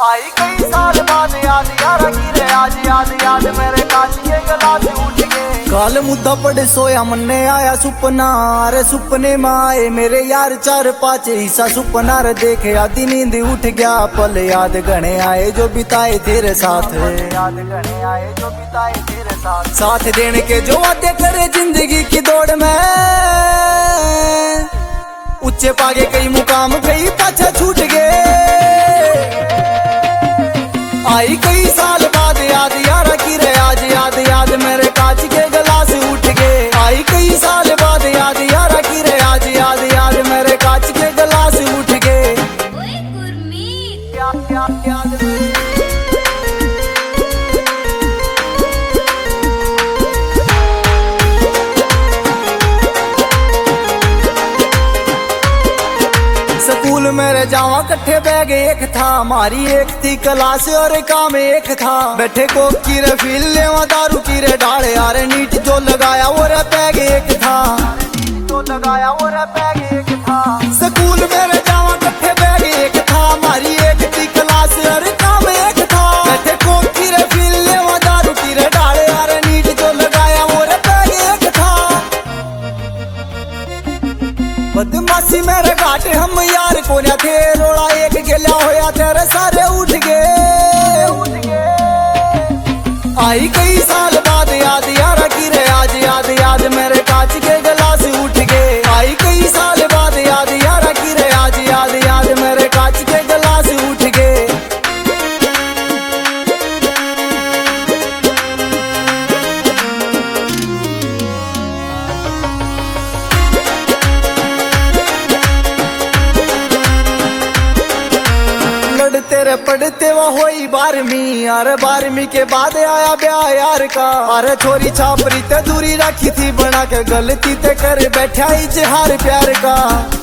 आई कई साल बाद याद यारा की रे आज याद याद मेरे कांच के गलास उठ गए। काल मुद्दा पड़े सोया मन्ने आया सुपना रे सपने में आए मेरे यार चार पांच हिस्सा सुपना रे देखे आधी नींद उठ गया पल याद गणे आए जो बिताए तेरे साथ याद गणे आए जो बिताए तेरे साथ साथ देने के जो वादे करे जिंदगी की दौड़ में ऊंचे पागे कई मुकाम कई पाछा छूट गए। आई कई साल बाद याद यारा की रे आज याद याद मेरे कांच के गलास उठ गए। आई कई साल बाद याद यारा की रे आज याद याद मेरे कांच के गलास उठ गए। स्कूल मेरे जावा कट्ठे बैग एक था हमारी एक थी क्लास और काम एक था बैठे कोक की रे फील लेवा दारू की रे डाले यारे नीट जो लगाया वो रे बैग एक था जो लगाया वो रे बैग एक था। स्कूल मेरे जावा कट्ठे बैग एक था हमारी एक थी क्लास और काम एक था बैठे कोक की रे फील लेवा दारू की रे डाले यारे नीट जो लगाया वो रे बैग एक था। बदमाशी मेरे घाटे हम यार कोन्या थे रोड़ा एक गिला होया तेरे सारे उठ गए। आई कई साल बाद याद यारा की रे आज याद याद मेरे कांच के गलास उठ गए। आई कई साल बाद याद यारा की रे आज याद याद मेरे कांच के गलास उठ गए। तेरे पढ़ते वो होई 12वीं यार 12वीं के बाद आया ब्याह यार का अरे छोरी छापरी ते दूरी रखी थी बना के गलती ते कर बैठा इजहार प्यार का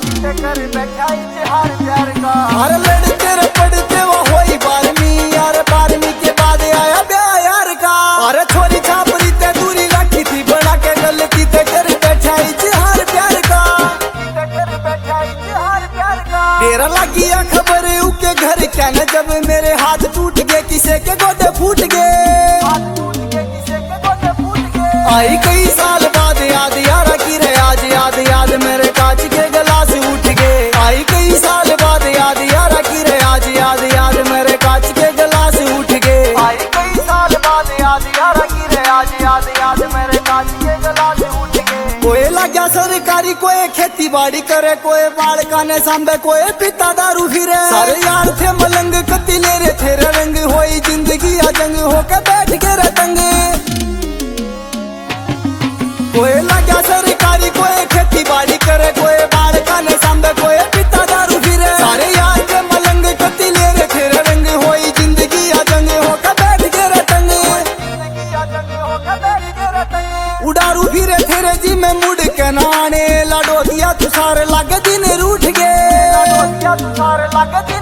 अरे लड़ तेरे पढ़ते वो होई 12वीं यार 12वीं के बाद आया ब्याह यार का अरे छोरी छापरी ते दूरी रखी थी बना के गलती ते कर बैठा इजहार प्यार का तेरा लगी खबर उके घर क्या न जब मेरे हाथ टूट गए किसे के गोडे फूट गए। आई कई साल बाद याद यारा की रे आज याद याद मेरे कांच के गलास उठ गए। आई कई साल बाद याद यारा की रे आज याद याद मेरे कांच के गलास उठ गए। आई कई साल बाद याद यारा की रे आज याद याद मेरे कांच के गलास उठ गए। कोई लग्या सरकारी कोई खेती बाड़ी करे कोई बालका ने सांभे कोई पिता दारू फिरे सारे यार थे मलंग कतीले रे थे रंग होई जिंदगी अजंग होके बैठ के रतंग। कोई लग्या सरकारी कोई खेती बाड़ी करे कोई बालका ने सांभे कोई पिता दारू फिरे सारे यार थे मलंग कतीले रे थे रंग होई जिंदगी अजंग होके बैठ के रतंग। उडारू फिरे तेरे जी में मुड़ के नाने लाडो दिया तुसार लग दिन रूठ गए।